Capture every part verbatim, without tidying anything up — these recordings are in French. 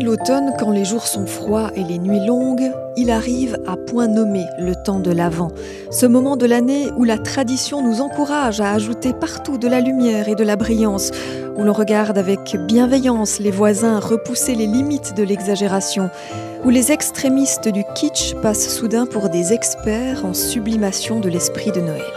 de l'automne, quand les jours sont froids et les nuits longues, il arrive à point nommé le temps de l'Avent. Ce moment de l'année où la tradition nous encourage à ajouter partout de la lumière et de la brillance, où l'on regarde avec bienveillance les voisins repousser les limites de l'exagération, où les extrémistes du kitsch passent soudain pour des experts en sublimation de l'esprit de Noël.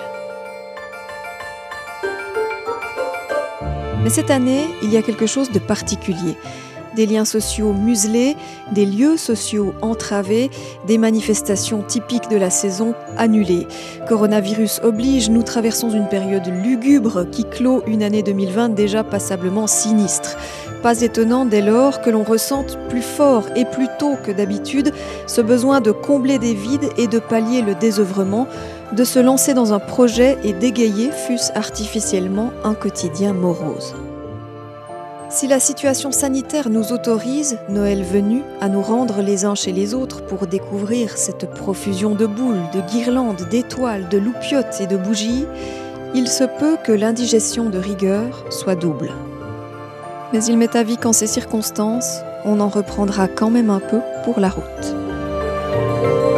Mais cette année, il y a quelque chose de particulier. Des liens sociaux muselés, des lieux sociaux entravés, des manifestations typiques de la saison annulées. Coronavirus oblige, nous traversons une période lugubre qui clôt une année deux mille vingt déjà passablement sinistre. Pas étonnant dès lors que l'on ressente plus fort et plus tôt que d'habitude ce besoin de combler des vides et de pallier le désœuvrement, de se lancer dans un projet et d'égayer, fût-ce artificiellement, un quotidien morose. Si la situation sanitaire nous autorise, Noël venu, à nous rendre les uns chez les autres pour découvrir cette profusion de boules, de guirlandes, d'étoiles, de loupiottes et de bougies, il se peut que l'indigestion de rigueur soit double. Mais il m'est avis qu'en ces circonstances, on en reprendra quand même un peu pour la route.